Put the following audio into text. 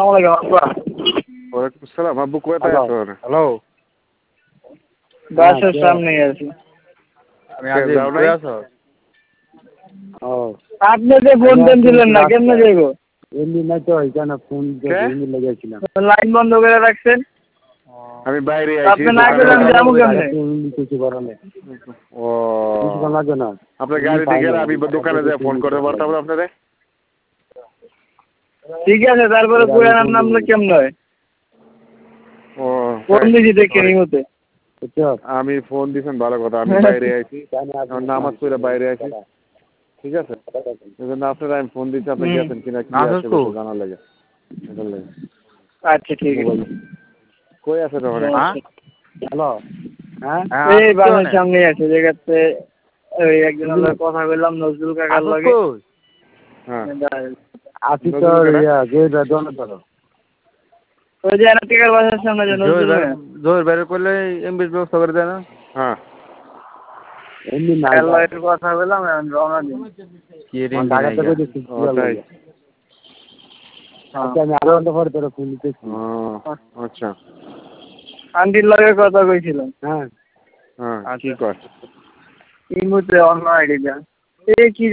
আসসালামু আলাইকুম আব্বা। ওয়ালাইকুম আসসালাম। আব্বু কোথায় আছো? হ্যালো, বাসার সামনেই আছি। আমি আগে যাও নাই? আপনি যে ফোন দিলেন না, কেমনে যাইবো? এমনি না তো এখানে ফোন লেগেছিলাম, লাইন বন্ধ করে রাখছেন। আমি বাইরে আইছি। আপনি না গেলে আমি যাবো কেমনে? কিছু করালে ও কিছু লাগবে না। আপনার গাড়ি থেকে আমি দোকানে যাই ফোন করতে পারতাম না আপনারে। ঠিক আছে, তারপরে পুরান নামলে কেমনে হয়? ও ফোন দিছি দেখে নিমতে। আমি ফোন দিছেন ভালো কথা। আমি বাইরে আইছি, নামাজ পড়ে বাইরে আইছি। ঠিক আছে, এজন্য আপনারা আমি ফোন দিচ্ছি, আপনি গেছেন কিনা কি আছে জানার লাগে। আচ্ছা ঠিক আছে। কই আছে তখন? হ্যালো, হ্যাঁ এই বাসার সামনে আছে জায়গাতে। ওই একজনের লগে কথা বললাম, নজরুল কাকার লগে। হ্যাঁ আসি তো গেট দোনো ধরো। ওই যে এনাটিকার বাসার সামনে যে নজরুল জোর বের করলে এমবির ব্যবস্থা করে দেয় না? হ্যাঁ এমনি না এর কথা বললাম, এখন রওনা দিন। কি রে ঢাকাতে কই দিছি ওটাই। আচ্ছা আমি আরো ঘন্টা পরে তোর ফোন দিতেছি। আচ্ছা আন্টির লগে কথা কইছিলাম। হ্যাঁ হ্যাঁ কি কর? এই মুহূর্তে অন্য আইডিয়া। এই কি